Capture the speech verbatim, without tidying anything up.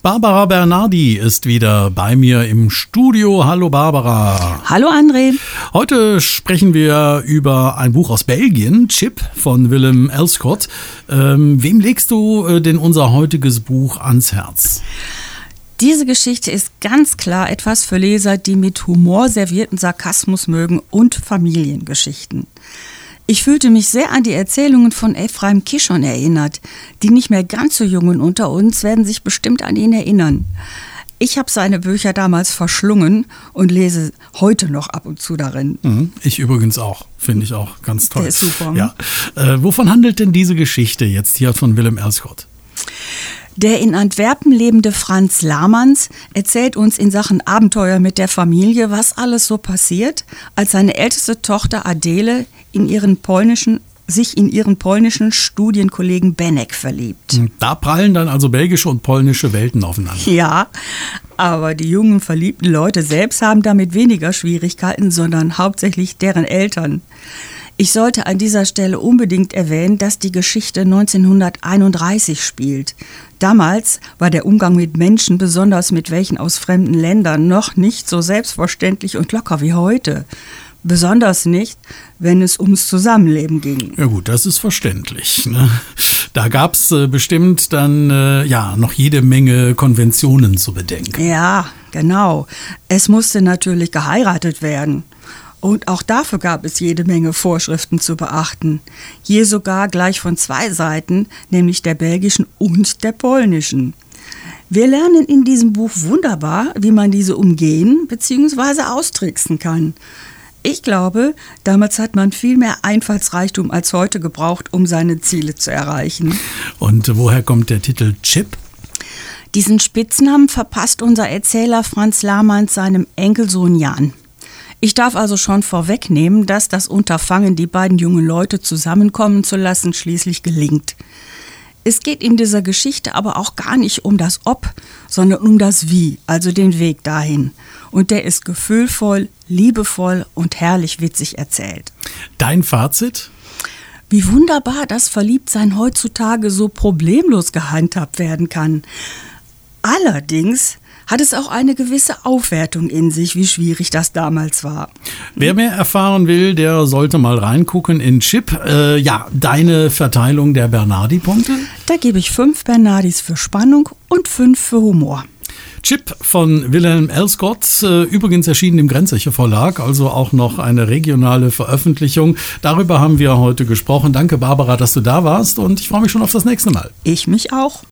Barbara Bernardi ist wieder bei mir im Studio. Hallo Barbara. Hallo André. Heute sprechen wir über ein Buch aus Belgien, Chip von Willem Elschot. Ähm, wem legst du äh, denn unser heutiges Buch ans Herz? Diese Geschichte ist ganz klar etwas für Leser, die mit Humor servierten Sarkasmus mögen und Familiengeschichten. Ich fühlte mich sehr an die Erzählungen von Ephraim Kishon erinnert. Die nicht mehr ganz so Jungen unter uns werden sich bestimmt an ihn erinnern. Ich habe seine Bücher damals verschlungen und lese heute noch ab und zu darin. Mhm, ich übrigens auch, finde ich auch ganz toll. Der ist super. Ja. Äh, wovon handelt denn diese Geschichte jetzt hier von Willem Elschot? Der in Antwerpen lebende Frans Lamans erzählt uns in Sachen Abenteuer mit der Familie, was alles so passiert, als seine älteste Tochter Adele in ihren polnischen, sich in ihren polnischen Studienkollegen Benek verliebt. Da prallen dann also belgische und polnische Welten aufeinander. Ja, aber die jungen verliebten Leute selbst haben damit weniger Schwierigkeiten, sondern hauptsächlich deren Eltern. Ich sollte an dieser Stelle unbedingt erwähnen, dass die Geschichte neunzehnhunderteinunddreißig spielt. Damals war der Umgang mit Menschen, besonders mit welchen aus fremden Ländern, noch nicht so selbstverständlich und locker wie heute. Besonders nicht, wenn es ums Zusammenleben ging. Ja gut, das ist verständlich, ne? Da gab es äh, bestimmt dann äh, ja noch jede Menge Konventionen zu bedenken. Ja, genau. Es musste natürlich geheiratet werden. Und auch dafür gab es jede Menge Vorschriften zu beachten. Hier sogar gleich von zwei Seiten, nämlich der belgischen und der polnischen. Wir lernen in diesem Buch wunderbar, wie man diese umgehen bzw. austricksen kann. Ich glaube, damals hat man viel mehr Einfallsreichtum als heute gebraucht, um seine Ziele zu erreichen. Und woher kommt der Titel Chip? Diesen Spitznamen verpasst unser Erzähler Frans Lamans seinem Enkelsohn Jan. Ich darf also schon vorwegnehmen, dass das Unterfangen, die beiden jungen Leute zusammenkommen zu lassen, schließlich gelingt. Es geht in dieser Geschichte aber auch gar nicht um das Ob, sondern um das Wie, also den Weg dahin. Und der ist gefühlvoll, liebevoll und herrlich witzig erzählt. Dein Fazit? Wie wunderbar das Verliebtsein heutzutage so problemlos gehandhabt werden kann. Allerdings hat es auch eine gewisse Aufwertung in sich, wie schwierig das damals war. Wer mehr erfahren will, der sollte mal reingucken in Chip. Äh, ja, deine Verteilung der Bernardi-Punkte? Da gebe ich fünf Bernardis für Spannung und fünf für Humor. Chip von Willem Elschot, äh, übrigens erschienen im Grenzsicher Verlag, also auch noch eine regionale Veröffentlichung. Darüber haben wir heute gesprochen. Danke Barbara, dass du da warst und ich freue mich schon auf das nächste Mal. Ich mich auch.